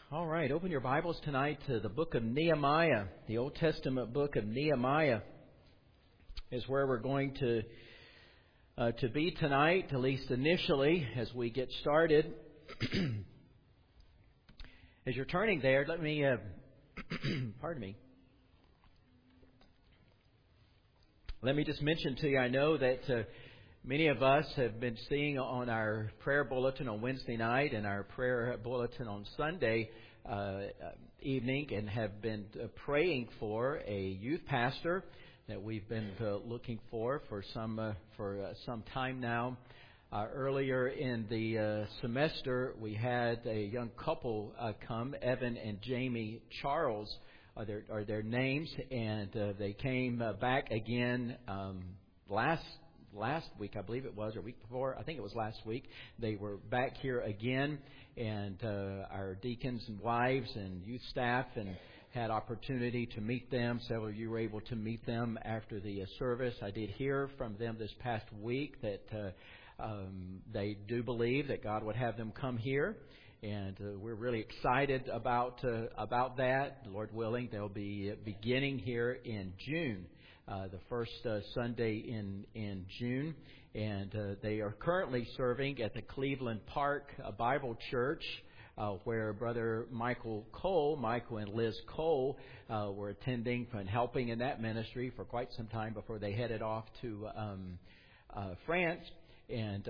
All right, open your Bibles tonight to the book of Nehemiah. The Old Testament book of Nehemiah is where we're going to be tonight, at least initially, as we get started. As you're turning there, let me, pardon me. Let me just mention to you, I know that many of us have been seeing on our prayer bulletin on Wednesday night and our prayer bulletin on Sunday evening and have been praying for a youth pastor that we've been looking for some time now. Earlier in the semester, we had a young couple come, Evan and Jamie Charles are their names, and they came back again last week, I believe it was, or week before. I think it was last week. They were back here again, and our deacons and wives and youth staff and had opportunity to meet them. Several of you were able to meet them after the service. I did hear from them this past week that they do believe that God would have them come here, and we're really excited about that. Lord willing, they'll be beginning here in June. The first Sunday in June, and they are currently serving at the Cleveland Park Bible Church, where Brother Michael and Liz Cole were attending and helping in that ministry for quite some time before they headed off to France. And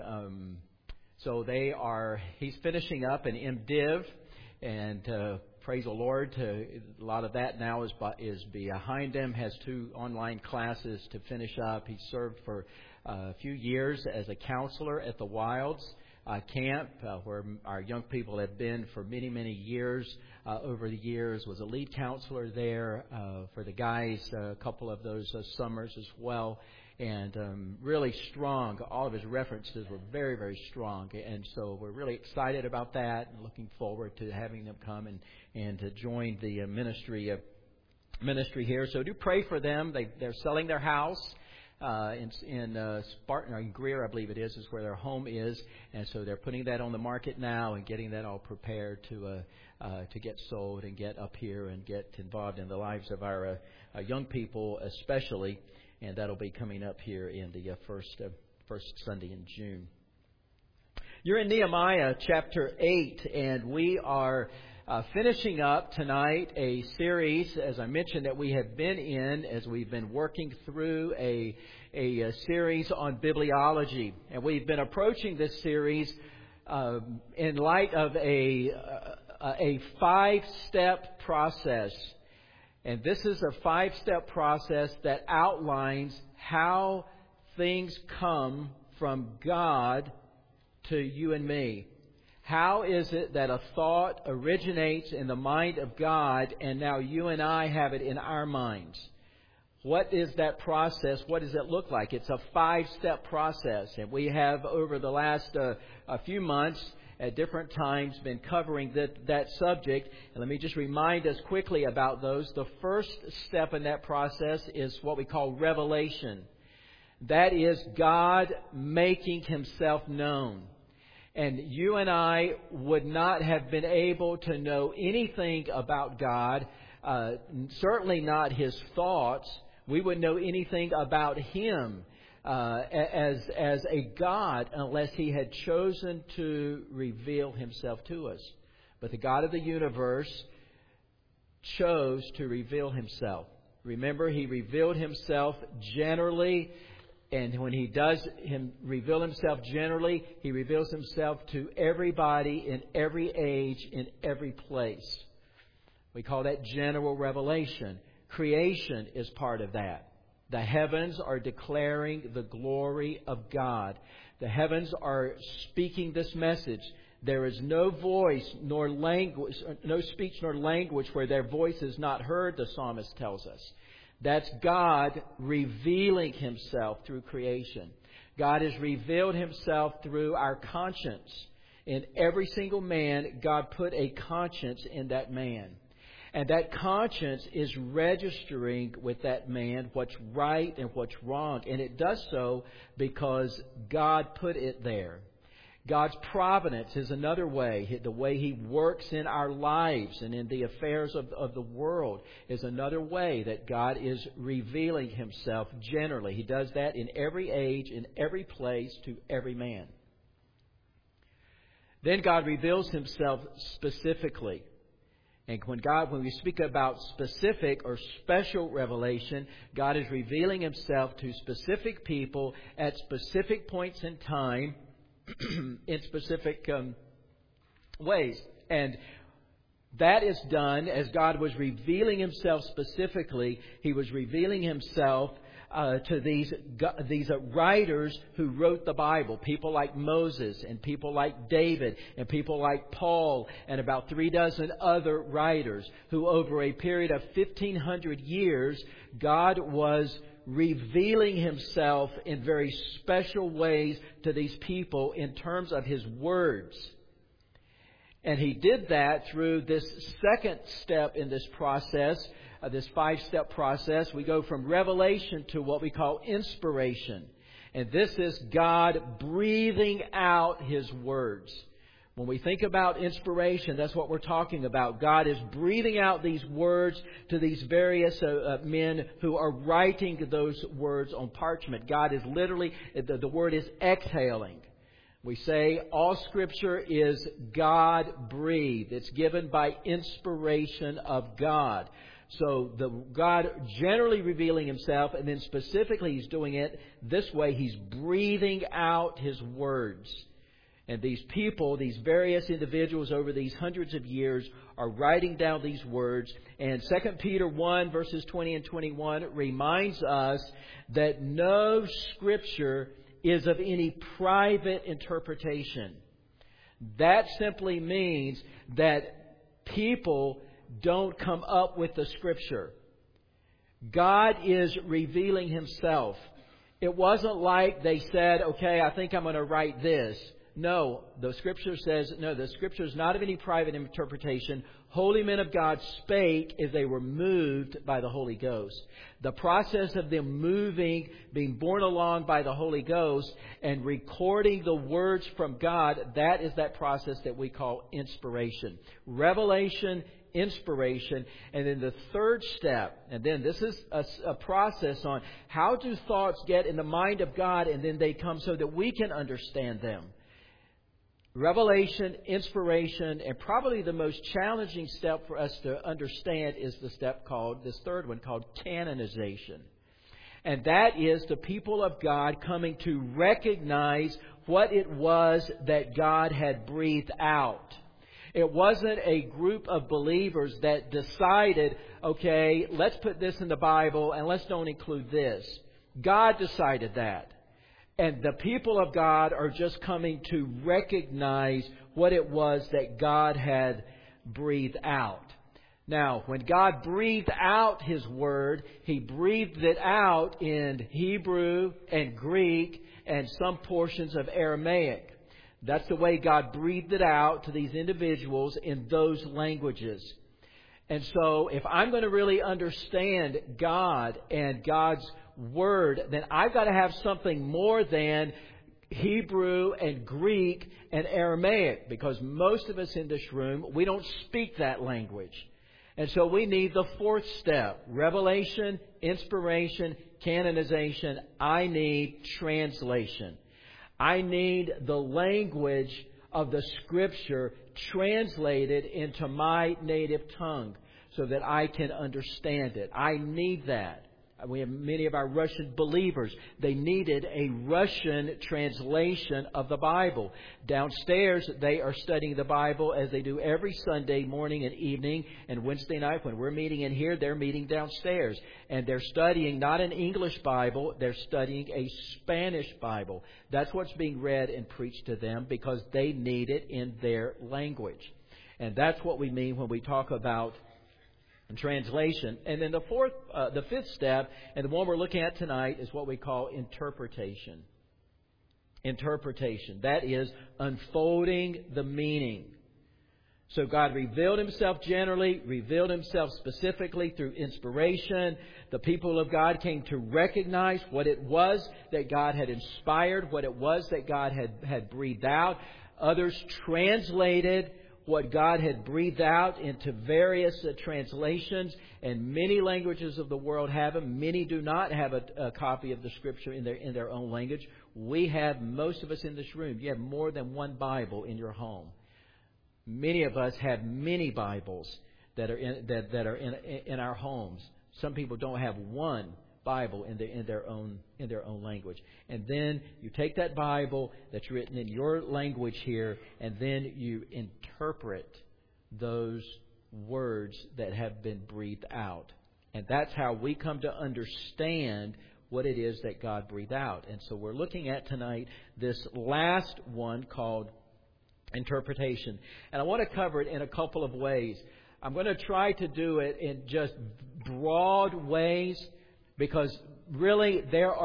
so he's finishing up an MDiv, and praise the Lord. A lot of that now is behind him. Has 2 online classes to finish up. He served for a few years as a counselor at the Wilds camp, where our young people have been for many, many years. Over the years, was a lead counselor there for the guys a couple of those summers as well. And really strong. All of his references were very, very strong. And so we're really excited about that and looking forward to having them come and to join the ministry here. So do pray for them. They're selling their house in Spartan, or in Greer, I believe it is where their home is. And so they're putting that on the market now and getting that all prepared to get sold and get up here and get involved in the lives of our young people especially. And that'll be coming up here in the first Sunday in June. You're in Nehemiah chapter 8, and we are finishing up tonight a series, as I mentioned, that we have been in as we've been working through a series on bibliology. And we've been approaching this series in light of a 5-step process. And this is a 5-step process that outlines how things come from God to you and me. How is it that a thought originates in the mind of God and now you and I have it in our minds? What is that process? What does it look like? It's a 5-step process. And we have over the last a few months at different times been covering that subject. And let me just remind us quickly about those. The first step in that process is what we call revelation. That is God making Himself known. And you and I would not have been able to know anything about God, certainly not His thoughts. We wouldn't know anything about Him as a God unless He had chosen to reveal Himself to us. But the God of the universe chose to reveal Himself. Remember, He revealed Himself generally, and when He does reveal Himself generally, He reveals Himself to everybody in every age, in every place. We call that general revelation. Creation is part of that. The heavens are declaring the glory of God. The heavens are speaking this message. There is no voice nor language, no speech nor language where their voice is not heard, the psalmist tells us. That's God revealing Himself through creation. God has revealed Himself through our conscience. In every single man, God put a conscience in that man. And that conscience is registering with that man what's right and what's wrong. And it does so because God put it there. God's providence is another way. The way He works in our lives and in the affairs of the world is another way that God is revealing Himself generally. He does that in every age, in every place, to every man. Then God reveals Himself specifically. And when we speak about specific or special revelation, God is revealing Himself to specific people at specific points in time in specific ways. And that is done as God was revealing Himself specifically. He was revealing Himself to these writers who wrote the Bible. People like Moses and people like David and people like Paul and about 36 other writers who over a period of 1,500 years, God was revealing Himself in very special ways to these people in terms of His words. And He did that through this second step in this process, this 5-step process. We go from revelation to what we call inspiration. And this is God breathing out His words. When we think about inspiration, that's what we're talking about. God is breathing out these words to these various men who are writing those words on parchment. God is literally, the word is exhaling. We say all Scripture is God-breathed. It's given by inspiration of God. So God generally revealing Himself, and then specifically He's doing it this way. He's breathing out His words. And these people, these various individuals over these hundreds of years are writing down these words. And 2 Peter 1 verses 20 and 21 reminds us that no Scripture is of any private interpretation. That simply means that people don't come up with the Scripture. God is revealing Himself. It wasn't like they said, okay, I think I'm going to write this. No, the Scripture says, no, the Scripture is not of any private interpretation. Holy men of God spake as they were moved by the Holy Ghost. The process of them moving, being borne along by the Holy Ghost and recording the words from God, that is that process that we call inspiration. Revelation, inspiration, and then the third step, and then this is a process on how do thoughts get in the mind of God and then they come so that we can understand them. Revelation, inspiration, and probably the most challenging step for us to understand is the step called, this third one called canonization. And that is the people of God coming to recognize what it was that God had breathed out. It wasn't a group of believers that decided, okay, let's put this in the Bible and let's don't include this. God decided that. And the people of God are just coming to recognize what it was that God had breathed out. Now, when God breathed out His Word, He breathed it out in Hebrew and Greek and some portions of Aramaic. That's the way God breathed it out to these individuals in those languages. And so, if I'm going to really understand God and God's Word, then I've got to have something more than Hebrew and Greek and Aramaic, because most of us in this room, we don't speak that language. And so we need the fourth step: revelation, inspiration, canonization. I need translation. I need the language of the Scripture translated into my native tongue so that I can understand it. I need that. We have many of our Russian believers. They needed a Russian translation of the Bible. Downstairs, they are studying the Bible as they do every Sunday morning and evening. And Wednesday night, when we're meeting in here, they're meeting downstairs. And they're studying not an English Bible, they're studying a Spanish Bible. That's what's being read and preached to them because they need it in their language. And that's what we mean when we talk about translation. And then the fifth step, and the one we're looking at tonight, is what we call interpretation. Interpretation. That is unfolding the meaning. So God revealed Himself generally, revealed Himself specifically through inspiration. The people of God came to recognize what it was that God had inspired, what it was that God had breathed out. Others translated what God had breathed out into various translations, and many languages of the world have them. Many do not have a copy of the Scripture in their own language. We have, most of us in this room, you have more than one Bible in your home. Many of us have many Bibles that are in our homes. Some people don't have one Bible in their own language. And then you take that Bible that's written in your language here, and then you interpret those words that have been breathed out. And that's how we come to understand what it is that God breathed out. And so we're looking at tonight this last one called interpretation. And I want to cover it in a couple of ways. I'm going to try to do it in just broad ways, because really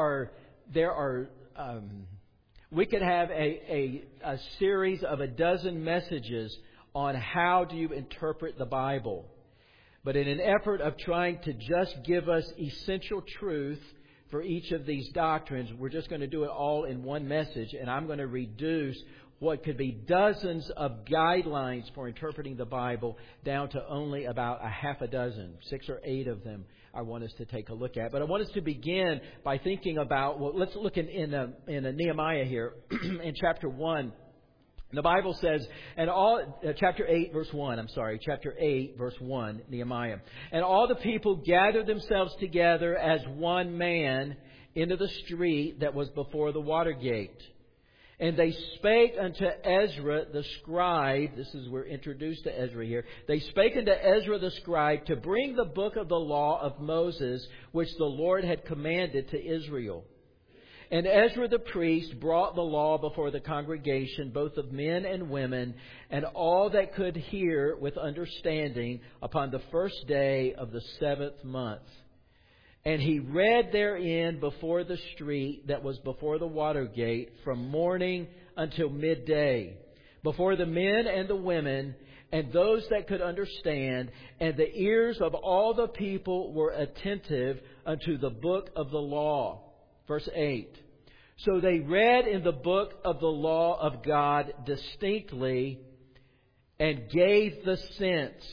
we could have a series of a dozen messages on how do you interpret the Bible. But in an effort of trying to just give us essential truth for each of these doctrines, we're just going to do it all in one message, and I'm going to reduce what could be dozens of guidelines for interpreting the Bible down to only about a half a dozen, 6 or 8 of them I want us to take a look at. But I want us to begin by thinking about, well, let's look in Nehemiah here, in chapter 1. The Bible says, chapter 8, verse 1, Nehemiah. And all the people gathered themselves together as one man into the street that was before the water gate. And they spake unto Ezra the scribe. We're introduced to Ezra here. They spake unto Ezra the scribe to bring the book of the law of Moses, which the Lord had commanded to Israel. And Ezra the priest brought the law before the congregation, both of men and women, and all that could hear with understanding, upon the first day of the 7th month. And he read therein before the street that was before the water gate from morning until midday, before the men and the women and those that could understand, and the ears of all the people were attentive unto the book of the law. Verse 8. So they read in the book of the law of God distinctly, and gave the sense,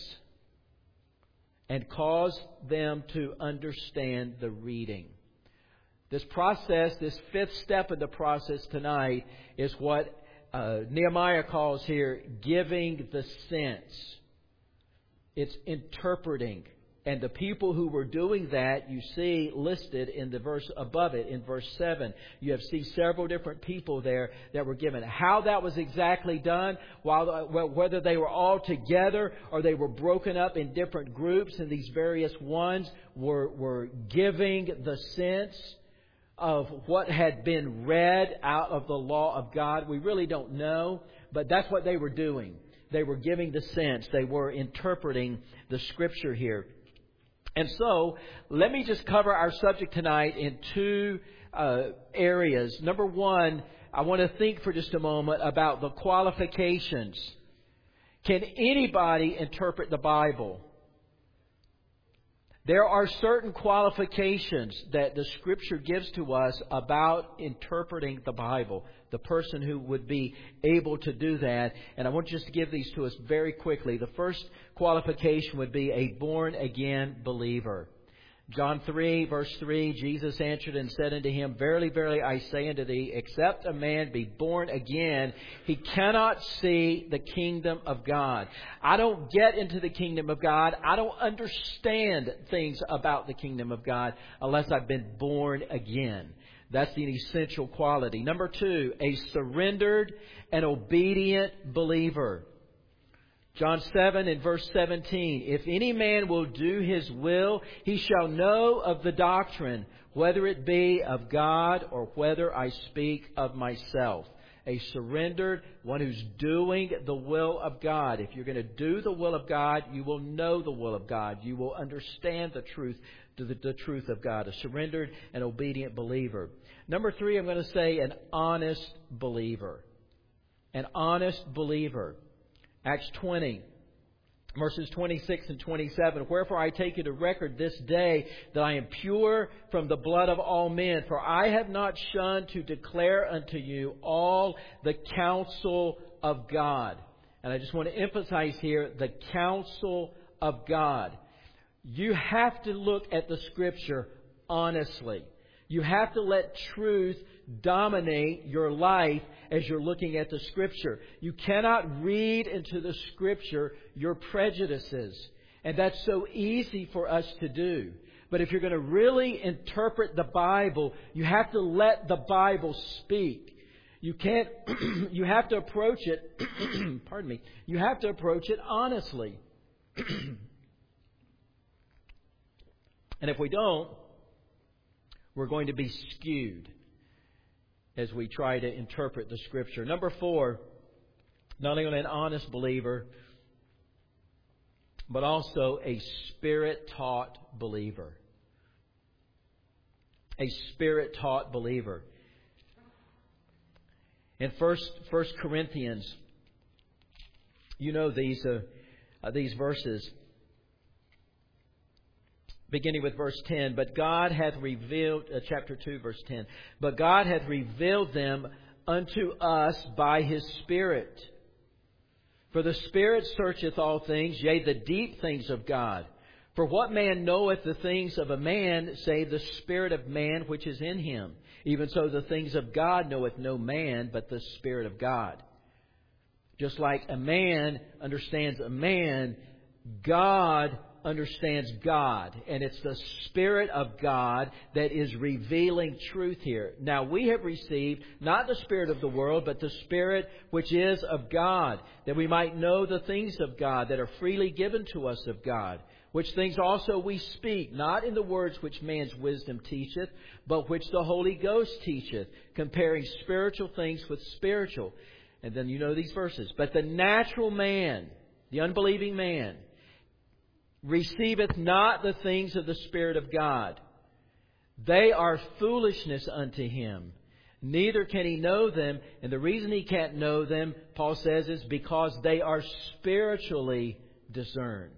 and caused them to understand the reading. This process, this 5th step of the process tonight, is what Nehemiah calls here giving the sense. It's interpreting. And the people who were doing that, you see listed in the verse above it, in verse 7. You have seen several different people there that were given. How that was exactly done, whether they were all together or they were broken up in different groups, and these various ones were giving the sense of what had been read out of the law of God. We really don't know, but that's what they were doing. They were giving the sense. They were interpreting the Scripture here. And so, let me just cover our subject tonight in 2 areas. Number one, I want to think for just a moment about the qualifications. Can anybody interpret the Bible? There are certain qualifications that the Scripture gives to us about interpreting the Bible. The person who would be able to do that. And I want just to give these to us very quickly. The first qualification would be a born-again believer. John 3, verse 3, Jesus answered and said unto him, Verily, verily, I say unto thee, except a man be born again, he cannot see the kingdom of God. I don't get into the kingdom of God. I don't understand things about the kingdom of God unless I've been born again. That's the essential quality. Number 2, a surrendered and obedient believer. John 7 and verse 17, If any man will do his will, he shall know of the doctrine, whether it be of God or whether I speak of myself. A surrendered, one who's doing the will of God. If you're going to do the will of God, you will know the will of God. You will understand the truth, the truth of God. A surrendered and obedient believer. Number 3, I'm going to say an honest believer. An honest believer. Acts 20, Verses 26 and 27, wherefore I take it to record this day that I am pure from the blood of all men, for I have not shunned to declare unto you all the counsel of God. And I just want to emphasize here the counsel of God. You have to look at the Scripture honestly. You have to let truth dominate your life as you're looking at the Scripture. You cannot read into the Scripture your prejudices. And that's so easy for us to do. But if you're going to really interpret the Bible, you have to let the Bible speak. You can't, you have to approach it, pardon me, you have to approach it honestly. And if we don't, we're going to be skewed as we try to interpret the Scripture. Number 4, not only an honest believer, but also a Spirit-taught believer. A Spirit-taught believer. In 1 Corinthians, you know these verses. Beginning with verse 10, but God hath revealed, chapter 2, verse 10, but God hath revealed them unto us by His Spirit. For the Spirit searcheth all things, yea, the deep things of God. For what man knoweth the things of a man, save the Spirit of man which is in him? Even so the things of God knoweth no man, but the Spirit of God. Just like a man understands a man, God understands God. And it's the Spirit of God that is revealing truth here. Now we have received not the spirit of the world, but the Spirit which is of God, that we might know the things of God that are freely given to us of God. Which things also we speak, not in the words which man's wisdom teacheth, but which the Holy Ghost teacheth, comparing spiritual things with spiritual. And then you know these verses. But the natural man, the unbelieving man, receiveth not the things of the Spirit of God. They are foolishness unto him. Neither can he know them. And the reason he can't know them, Paul says, is because they are spiritually discerned.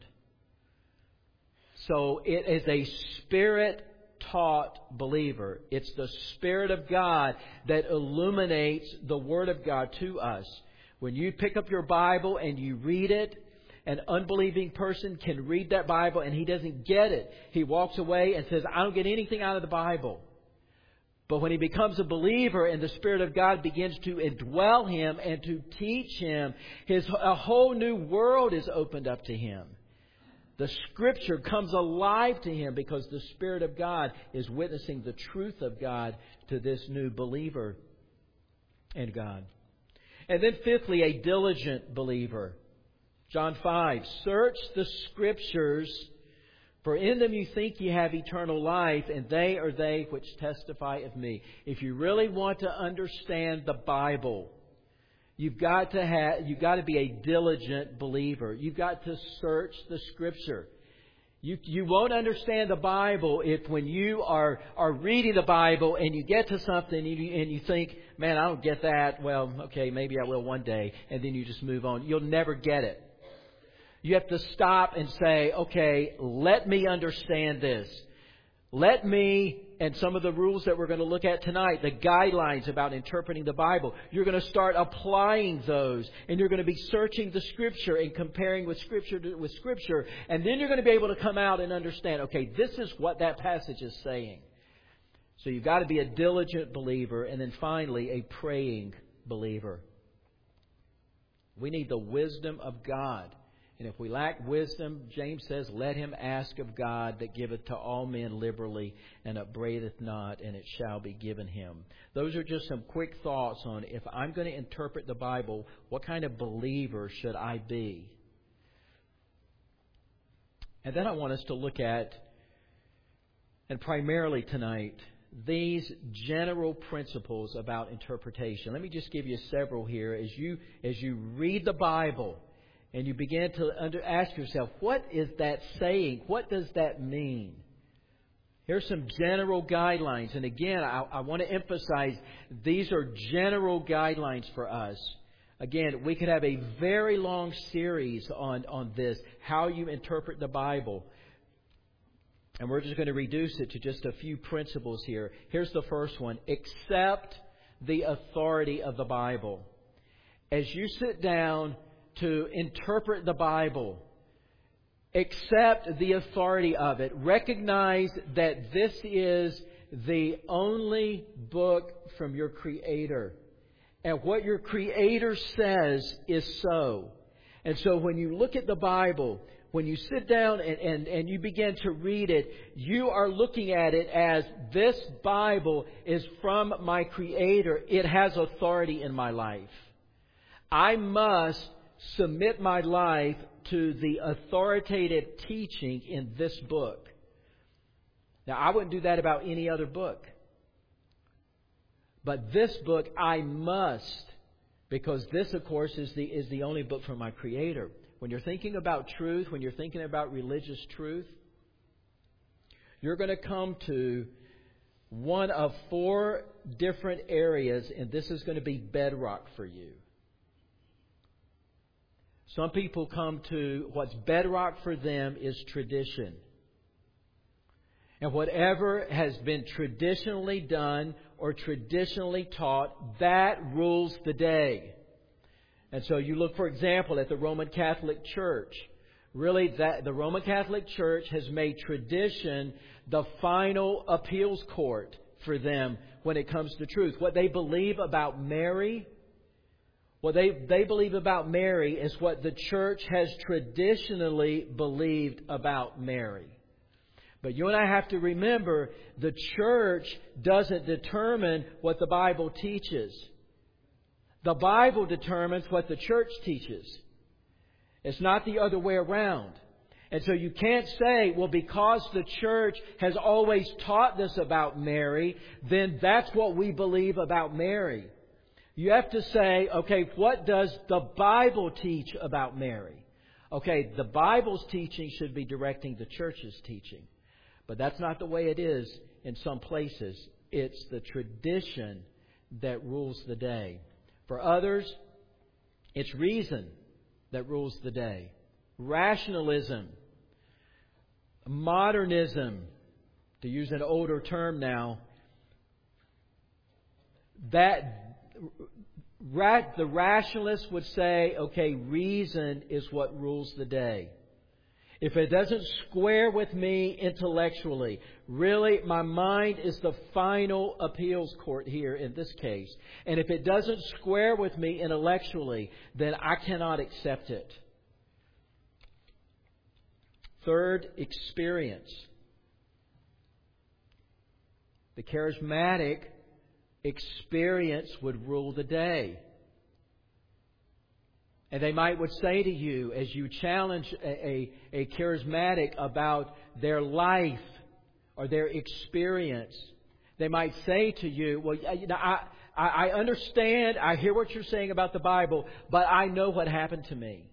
So it is a Spirit-taught believer. It's the Spirit of God that illuminates the Word of God to us. When you pick up your Bible and you read it, an unbelieving person can read that Bible and he doesn't get it. He walks away and says, I don't get anything out of the Bible. But when he becomes a believer and the Spirit of God begins to indwell him and to teach him, a whole new world is opened up to him. The Scripture comes alive to him because the Spirit of God is witnessing the truth of God to this new believer in God. And then fifthly, a diligent believer. John 5, search the Scriptures, for in them you think you have eternal life, and they are they which testify of me. If you really want to understand the Bible, you've got to be a diligent believer. You've got to search the Scripture. You won't understand the Bible if when you are reading the Bible and you get to something and you think, man, I don't get that. Well, okay, maybe I will one day. And then you just move on. You'll never get it. You have to stop and say, okay, let me understand this. Let me, and some of the rules that we're going to look at tonight, the guidelines about interpreting the Bible, you're going to start applying those. And you're going to be searching the Scripture and comparing with Scripture. And then you're going to be able to come out and understand, okay, this is what that passage is saying. So you've got to be a diligent believer. And then finally, a praying believer. We need the wisdom of God. And if we lack wisdom, James says, let him ask of God that giveth to all men liberally and upbraideth not, and it shall be given him. Those are just some quick thoughts on if I'm going to interpret the Bible, what kind of believer should I be? And then I want us to look at, and primarily tonight, these general principles about interpretation. Let me just give you several here. As you read the Bible, and you begin to ask yourself, what is that saying? What does that mean? Here's some general guidelines. And again, I want to emphasize these are general guidelines for us. Again, we could have a very long series on this, how you interpret the Bible. And we're just going to reduce it to just a few principles here. Here's the first one. Accept the authority of the Bible. As you sit down to interpret the Bible, accept the authority of it. Recognize that this is the only book from your Creator. And what your Creator says is so. And so when you look at the Bible, when you sit down and you begin to read it, you are looking at it as this Bible is from my Creator. It has authority in my life. I must submit my life to the authoritative teaching in this book. Now, I wouldn't do that about any other book. But this book I must, because this, of course, is the only book from my Creator. When you're thinking about truth, when you're thinking about religious truth, you're going to come to one of 4 different areas, and this is going to be bedrock for you. Some people come to what's bedrock for them is tradition. And whatever has been traditionally done or traditionally taught, that rules the day. And so you look, for example, at the Roman Catholic Church. Really, the Roman Catholic Church has made tradition the final appeals court for them when it comes to truth. What they believe about Mary, what they believe about Mary is what the Church has traditionally believed about Mary. But you and I have to remember, the Church doesn't determine what the Bible teaches. The Bible determines what the Church teaches. It's not the other way around. And so you can't say, well, because the Church has always taught this about Mary, then that's what we believe about Mary. You have to say, okay, what does the Bible teach about Mary? Okay, the Bible's teaching should be directing the Church's teaching. But that's not the way it is in some places. It's the tradition that rules the day. For others, it's reason that rules the day. Rationalism, modernism, to use an older term now, the rationalists would say, okay, reason is what rules the day. If it doesn't square with me intellectually, really, my mind is the final appeals court here in this case. And if it doesn't square with me intellectually, then I cannot accept it. Third, experience. The charismatic experience would rule the day. And they would say to you, as you challenge a charismatic about their life or their experience, they might say to you, well, I understand, I hear what you're saying about the Bible, but I know what happened to me.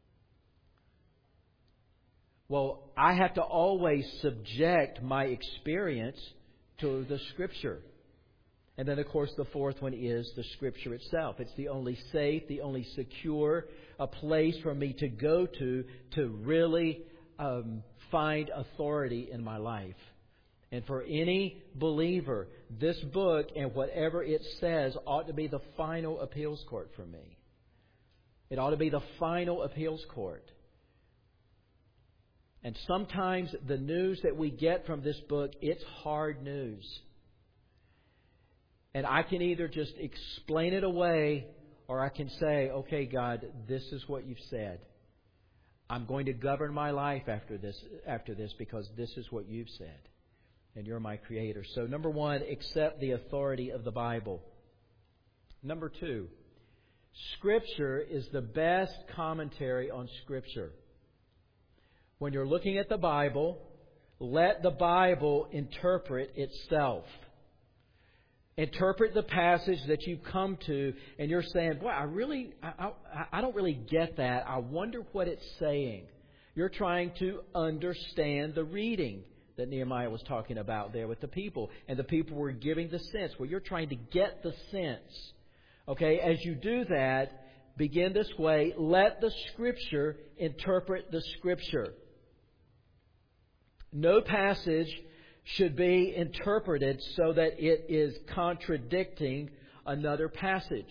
Well, I have to always subject my experience to the Scripture. And then, of course, the fourth one is the Scripture itself. It's the only safe, the only secure place for me to go to really find authority in my life. And for any believer, this book and whatever it says ought to be the final appeals court for me. It ought to be the final appeals court. And sometimes the news that we get from this book, it's hard news. And I can either just explain it away, or I can say, okay, God, this is what you've said. I'm going to govern my life after this because this is what you've said. And you're my Creator. So, number one, accept the authority of the Bible. Number two, Scripture is the best commentary on Scripture. When you're looking at the Bible, let the Bible interpret itself. Interpret the passage that you come to, and you're saying, boy, I don't really get that. I wonder what it's saying. You're trying to understand the reading that Nehemiah was talking about there with the people. And the people were giving the sense. Well, you're trying to get the sense. Okay, as you do that, begin this way: let the Scripture interpret the Scripture. No passage should be interpreted so that it is contradicting another passage.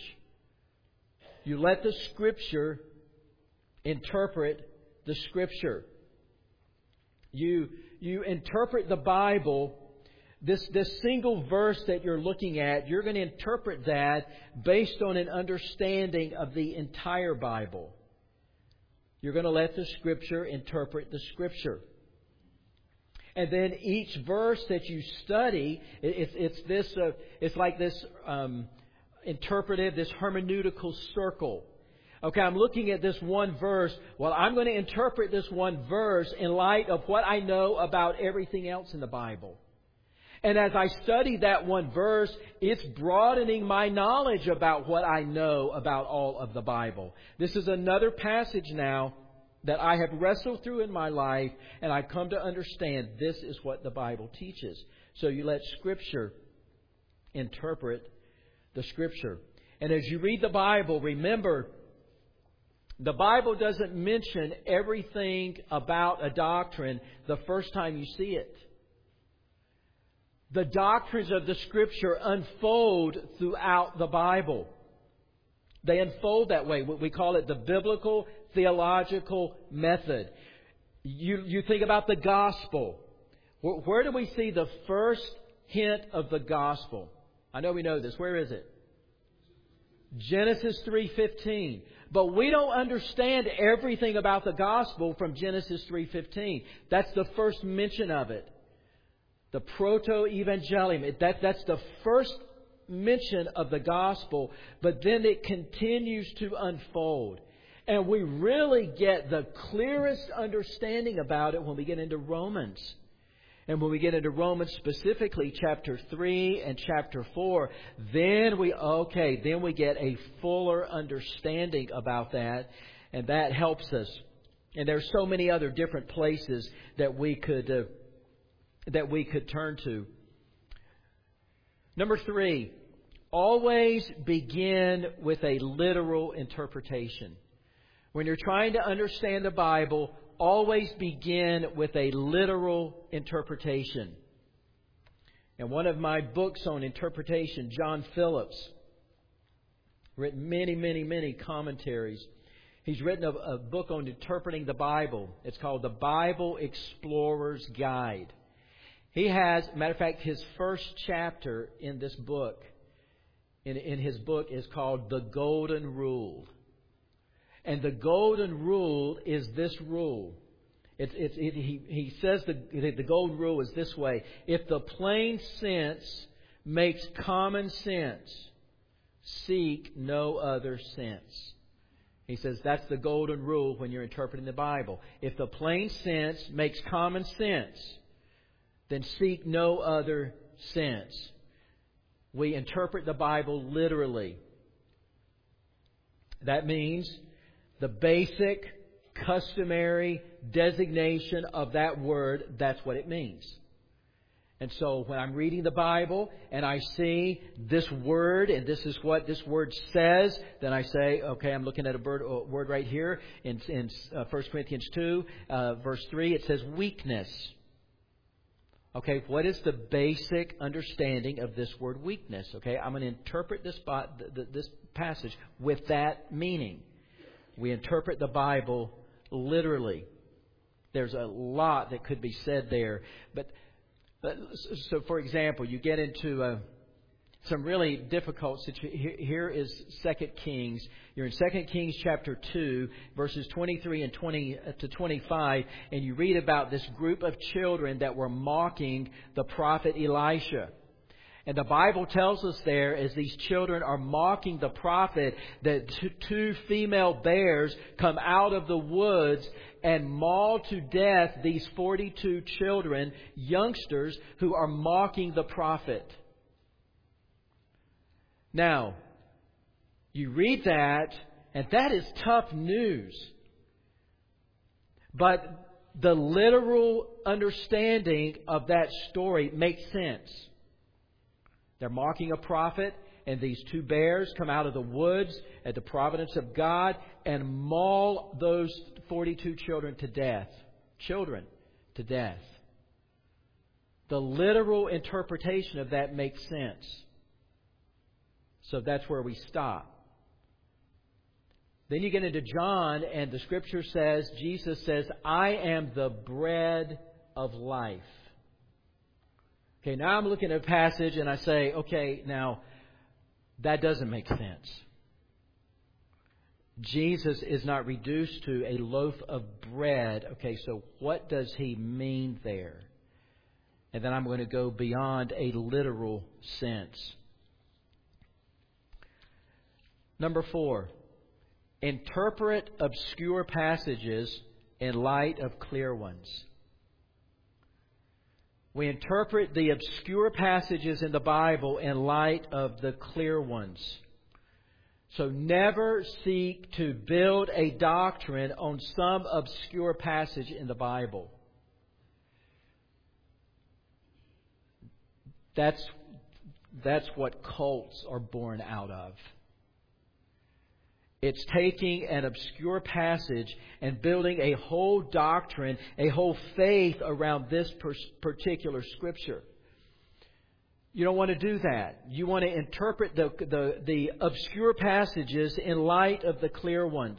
You let the Scripture interpret the Scripture. You interpret the Bible. This single verse that you're looking at, you're going to interpret that based on an understanding of the entire Bible. You're going to let the Scripture interpret the Scripture. And then each verse that you study, it's like this interpretive, this hermeneutical circle. Okay, I'm looking at this one verse. Well, I'm going to interpret this one verse in light of what I know about everything else in the Bible. And as I study that one verse, it's broadening my knowledge about what I know about all of the Bible. This is another passage now that I have wrestled through in my life, and I've come to understand this is what the Bible teaches. So you let Scripture interpret the Scripture. And as you read the Bible, remember, the Bible doesn't mention everything about a doctrine the first time you see it. The doctrines of the Scripture unfold throughout the Bible. They unfold that way. We call it the biblical theological method. You think about the gospel. Where do we see the first hint of the gospel? I know we know this. Where is it? Genesis 3:15. But we don't understand everything about the gospel from Genesis 3:15. That's the first mention of it. The proto-evangelium. That's the first mention of the gospel, but then it continues to unfold. And we really get the clearest understanding about it when we get into Romans. And when we get into Romans, specifically chapter 3 and chapter 4, then we get a fuller understanding about that, and that helps us. And there's so many other different places that we could turn to. Number 3, always begin with a literal interpretation. When you're trying to understand the Bible, always begin with a literal interpretation. And one of my books on interpretation, John Phillips, written many commentaries. He's written a book on interpreting the Bible. It's called The Bible Explorer's Guide. He has, matter of fact, his first chapter in this book, in his book, is called The Golden Rule. And the golden rule is this rule. He says the golden rule is this way: if the plain sense makes common sense, seek no other sense. He says that's the golden rule when you're interpreting the Bible. If the plain sense makes common sense, then seek no other sense. We interpret the Bible literally. That means the basic, customary designation of that word, that's what it means. And so when I'm reading the Bible and I see this word and this is what this word says, then I say, okay, I'm looking at a word right here in 1 Corinthians 2, verse 3. It says weakness. Okay, what is the basic understanding of this word weakness? Okay, I'm going to interpret this passage with that meaning. We interpret the Bible literally. There's a lot that could be said there. But so, for example, you get into some really difficult situations. Here is 2 Kings. You're in 2 Kings chapter 2, verses 23 and 20 to 25, and you read about this group of children that were mocking the prophet Elisha. And the Bible tells us there, as these children are mocking the prophet, that two female bears come out of the woods and maul to death these 42 children, youngsters, who are mocking the prophet. Now, you read that, and that is tough news. But the literal understanding of that story makes sense. They're mocking a prophet, and these two bears come out of the woods at the providence of God and maul those 42 children to death. Children to death. The literal interpretation of that makes sense. So that's where we stop. Then you get into John, and the Scripture says, Jesus says, I am the bread of life. Okay, now I'm looking at a passage and I say, okay, now that doesn't make sense. Jesus is not reduced to a loaf of bread. Okay, so what does he mean there? And then I'm going to go beyond a literal sense. Number 4, interpret obscure passages in light of clear ones. We interpret the obscure passages in the Bible in light of the clear ones. So never seek to build a doctrine on some obscure passage in the Bible. That's what cults are born out of. It's taking an obscure passage and building a whole doctrine, a whole faith around this particular Scripture. You don't want to do that. You want to interpret the obscure passages in light of the clear ones.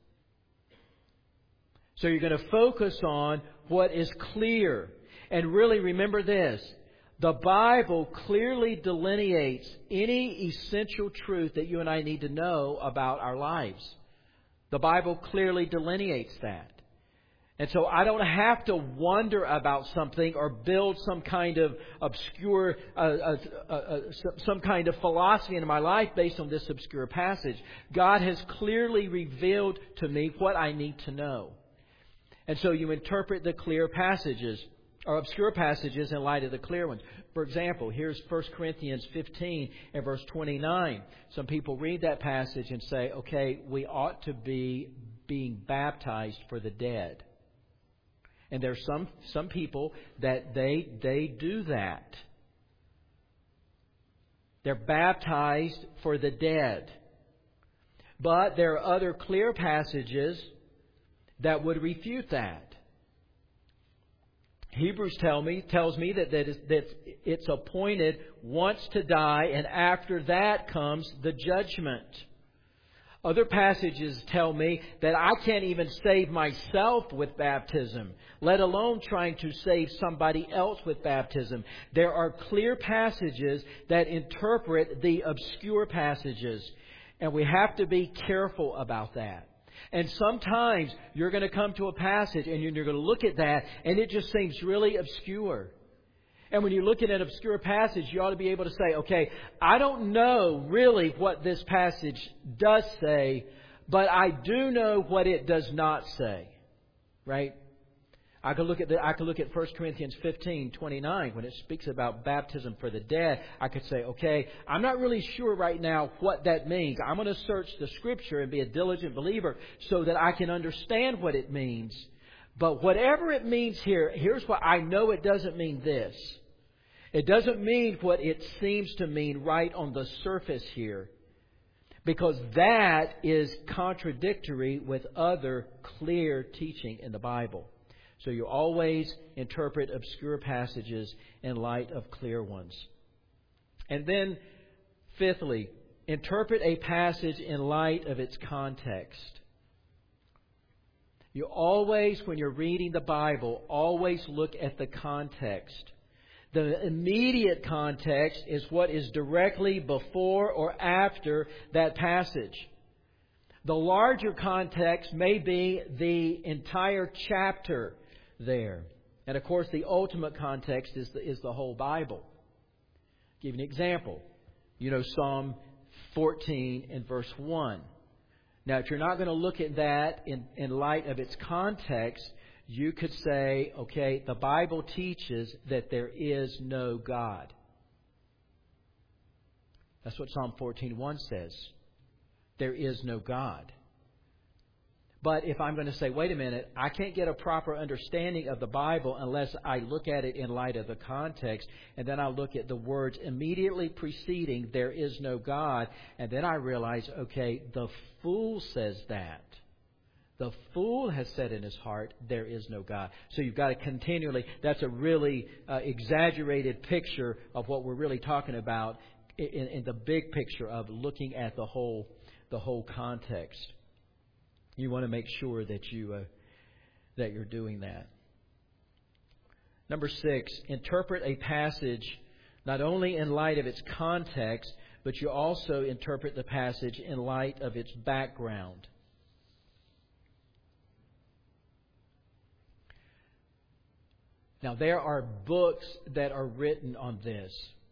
So you're going to focus on what is clear. And really remember this. The Bible clearly delineates any essential truth that you and I need to know about our lives. The Bible clearly delineates that. And so I don't have to wonder about something or build some kind of obscure, some kind of philosophy in my life based on this obscure passage. God has clearly revealed to me what I need to know. And so you interpret the clear passages or obscure passages in light of the clear ones. For example, here's 1 Corinthians 15 and verse 29. Some people read that passage and say, okay, we ought to be being baptized for the dead. And there's some people that they do that. They're baptized for the dead. But there are other clear passages that would refute that. Hebrews tells me that it's appointed once to die, and after that comes the judgment. Other passages tell me that I can't even save myself with baptism, let alone trying to save somebody else with baptism. There are clear passages that interpret the obscure passages, and we have to be careful about that. And sometimes you're going to come to a passage and you're going to look at that and it just seems really obscure. And when you're looking at an obscure passage, you ought to be able to say, okay, I don't know really what this passage does say, but I do know what it does not say. Right? I could look at 1 Corinthians 15:29 when it speaks about baptism for the dead. I could say, okay, I'm not really sure right now what that means. I'm going to search the Scripture and be a diligent believer so that I can understand what it means. But whatever it means here, here's what I know it doesn't mean this. It doesn't mean what it seems to mean right on the surface here. Because that is contradictory with other clear teaching in the Bible. So you always interpret obscure passages in light of clear ones. And then, fifthly, interpret a passage in light of its context. You always, when you're reading the Bible, always look at the context. The immediate context is what is directly before or after that passage. The larger context may be the entire chapter there. And of course, the ultimate context is the whole Bible. I'll give you an example. You know, Psalm 14 and verse 1. Now, if you're not going to look at that in light of its context, you could say, okay, the Bible teaches that there is no God. That's what Psalm 14:1 says. There is no God. But if I'm going to say, wait a minute, I can't get a proper understanding of the Bible unless I look at it in light of the context, and then I look at the words immediately preceding, there is no God, and then I realize, okay, the fool says that. The fool has said in his heart, there is no God. So you've got to continually, that's a really exaggerated picture of what we're really talking about in the big picture of looking at the whole context. You want to make sure that you're doing that. Number 6, interpret a passage not only in light of its context, but you also interpret the passage in light of its background. Now, there are books that are written on this.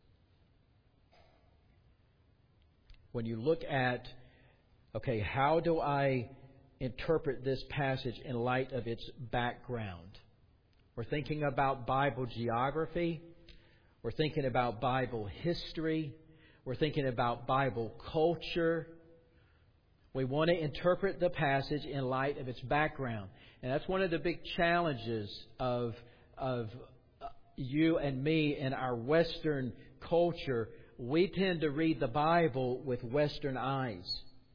When you look at, okay, how do I interpret this passage in light of its background? We're thinking about Bible geography. We're thinking about Bible history. We're thinking about Bible culture. We want to interpret the passage in light of its background. And that's one of the big challenges of you and me in our Western culture. We tend to read the Bible with Western eyes.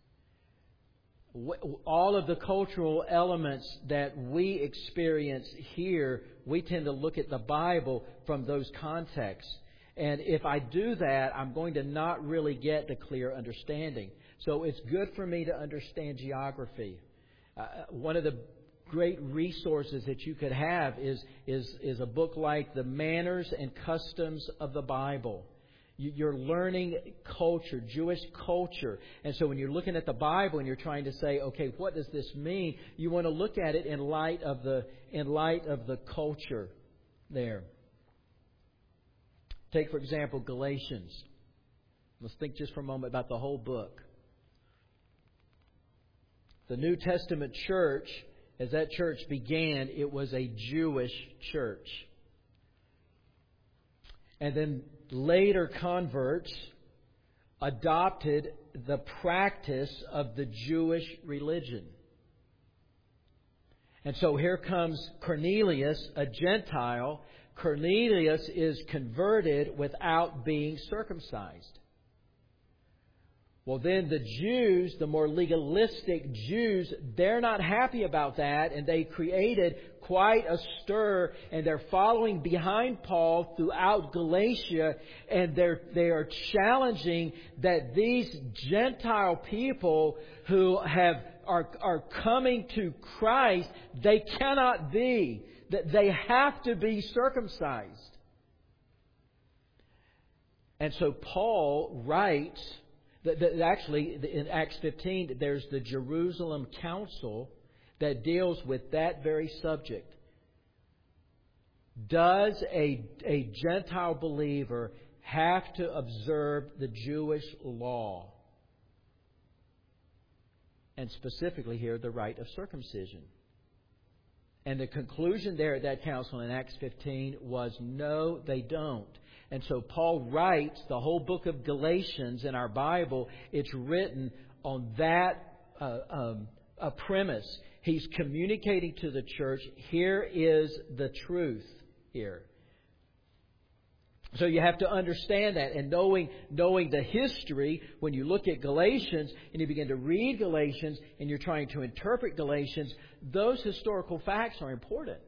All of the cultural elements that we experience here, we tend to look at the Bible from those contexts. And if I do that, I'm going to not really get the clear understanding. So it's good for me to understand geography. One of the great resources that you could have is a book like The Manners and Customs of the Bible. You're learning culture, Jewish culture. And so when you're looking at the Bible and you're trying to say, okay, what does this mean? You want to look at it in light of the culture there. Take, for example, Galatians. Let's think just for a moment about the whole book. The New Testament church, as that church began, it was a Jewish church. And then later converts adopted the practice of the Jewish religion. And so here comes Cornelius, a Gentile. Cornelius is converted without being circumcised. Well, then the Jews, the more legalistic Jews, they're not happy about that, and they created quite a stir, and they're following behind Paul throughout Galatia, and they are challenging that these Gentile people who are coming to Christ, they cannot be, that they have to be circumcised. And so Paul writes. Actually, in Acts 15, there's the Jerusalem Council that deals with that very subject. Does a Gentile believer have to observe the Jewish law? And specifically here, the rite of circumcision. And the conclusion there at that council in Acts 15 was no, they don't. And so Paul writes the whole book of Galatians in our Bible. It's written on that a premise. He's communicating to the church, here is the truth here. So you have to understand that. And knowing the history, when you look at Galatians and you begin to read Galatians and you're trying to interpret Galatians, those historical facts are important.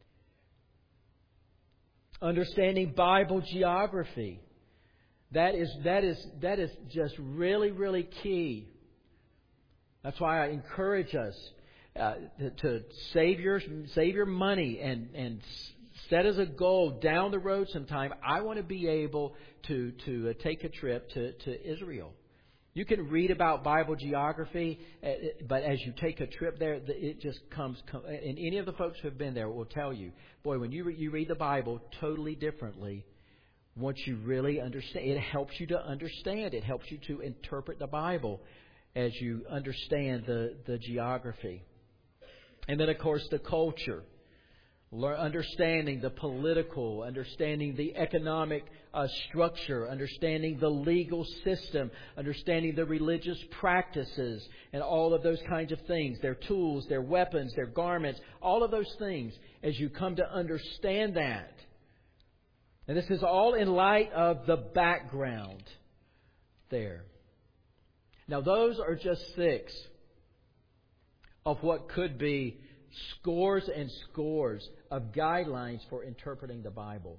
Understanding Bible geography. That is just really, really key. That's why I encourage us to save your money and set as a goal down the road sometime. I want to be able to take a trip to Israel. You can read about Bible geography, but as you take a trip there, it just comes. And any of the folks who have been there will tell you, boy, when you read the Bible totally differently, once you really understand, it helps you to understand. It helps you to interpret the Bible as you understand the geography. And then, of course, the culture. understanding the political, understanding the economic structure, understanding the legal system, understanding the religious practices, and all of those kinds of things, their tools, their weapons, their garments, all of those things, as you come to understand that. And this is all in light of the background there. Now, those are just 6 of what could be scores and scores of guidelines for interpreting the Bible.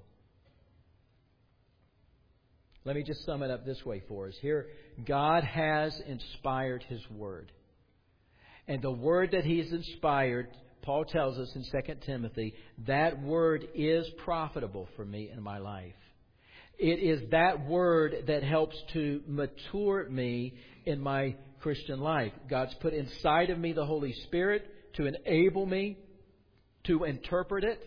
Let me just sum it up this way for us. Here, God has inspired His Word. And the Word that He's inspired, Paul tells us in 2 Timothy, that Word is profitable for me in my life. It is that Word that helps to mature me in my Christian life. God's put inside of me the Holy Spirit to enable me to interpret it.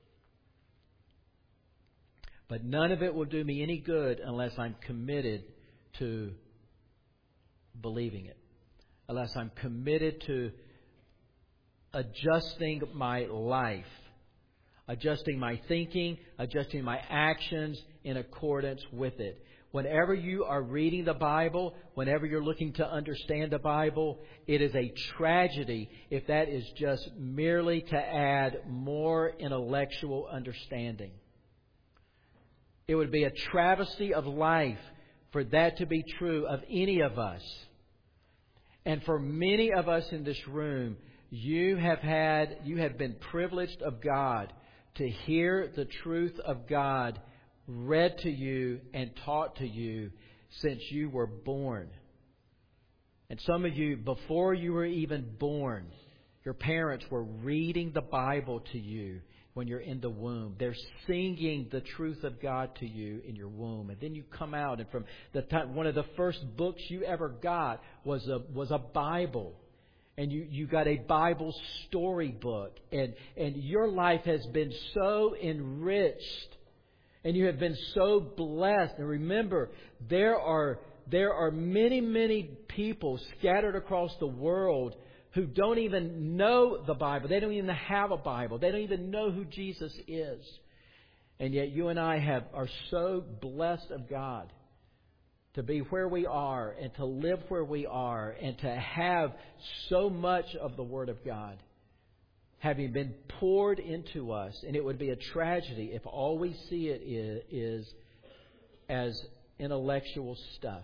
But none of it will do me any good unless I'm committed to believing it. Unless I'm committed to adjusting my life, adjusting my thinking, adjusting my actions in accordance with it. Whenever you are reading the Bible, whenever you're looking to understand the Bible, it is a tragedy if that is just merely to add more intellectual understanding. It would be a travesty of life for that to be true of any of us. And for many of us in this room, you have been privileged of God to hear the truth of God read to you and taught to you since you were born. And some of you, before you were even born, your parents were reading the Bible to you when you're in the womb. They're singing the truth of God to you in your womb. And then you come out, and from the time, one of the first books you ever got was a Bible. And you got a Bible storybook. And your life has been so enriched. And you have been so blessed. And remember, there are many, many people scattered across the world who don't even know the Bible. They don't even have a Bible. They don't even know who Jesus is. And yet you and I are so blessed of God to be where we are and to live where we are and to have so much of the Word of God having been poured into us. And it would be a tragedy if all we see it is as intellectual stuff.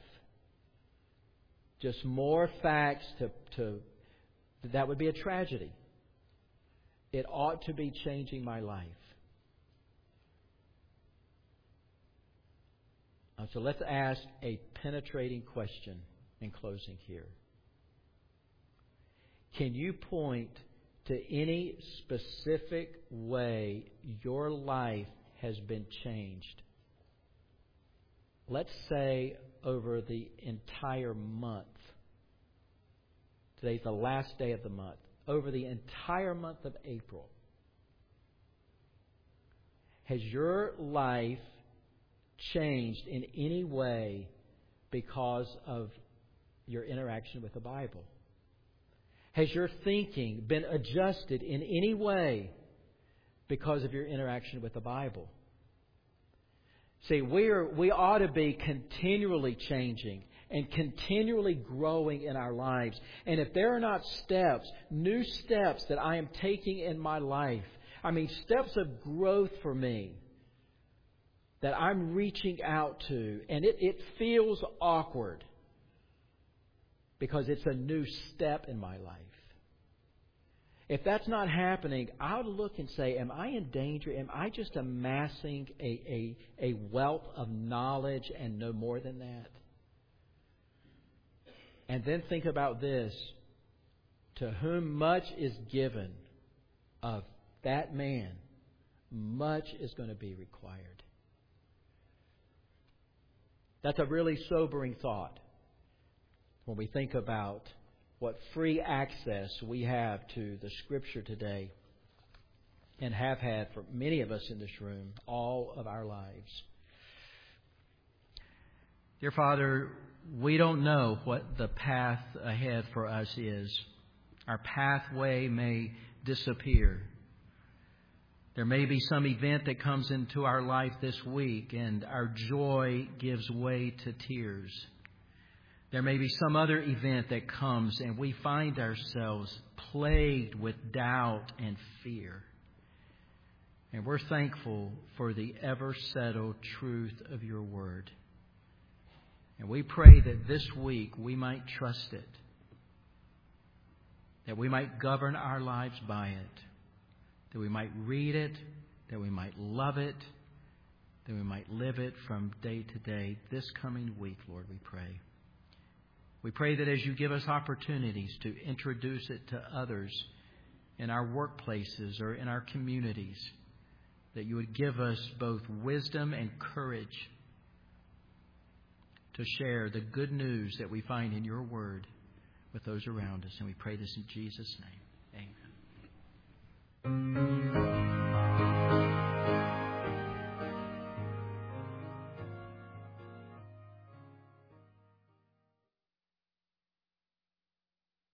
Just more facts that would be a tragedy. It ought to be changing my life. So let's ask a penetrating question in closing here. Can you point to any specific way your life has been changed? Let's say over the entire month. Today's the last day of the month. Over the entire month of April, has your life changed in any way because of your interaction with the Bible? Has your thinking been adjusted in any way because of your interaction with the Bible? See, we ought to be continually changing and continually growing in our lives. And if there are not new steps that I am taking in my life, steps of growth for me that I'm reaching out to, and it feels awkward because it's a new step in my life. If that's not happening, I would look and say, am I in danger? Am I just amassing a wealth of knowledge and no more than that? And then think about this. To whom much is given of that man, much is going to be required. That's a really sobering thought when we think about what free access we have to the Scripture today and have had for many of us in this room all of our lives. Dear Father, we don't know what the path ahead for us is. Our pathway may disappear. There may be some event that comes into our life this week and our joy gives way to tears. There may be some other event that comes and we find ourselves plagued with doubt and fear. And we're thankful for the ever-settled truth of your word. And we pray that this week we might trust it, that we might govern our lives by it, that we might read it, that we might love it, that we might live it from day to day. This coming week, Lord, we pray. We pray that as you give us opportunities to introduce it to others in our workplaces or in our communities, that you would give us both wisdom and courage to share the good news that we find in your word with those around us. And we pray this in Jesus' name.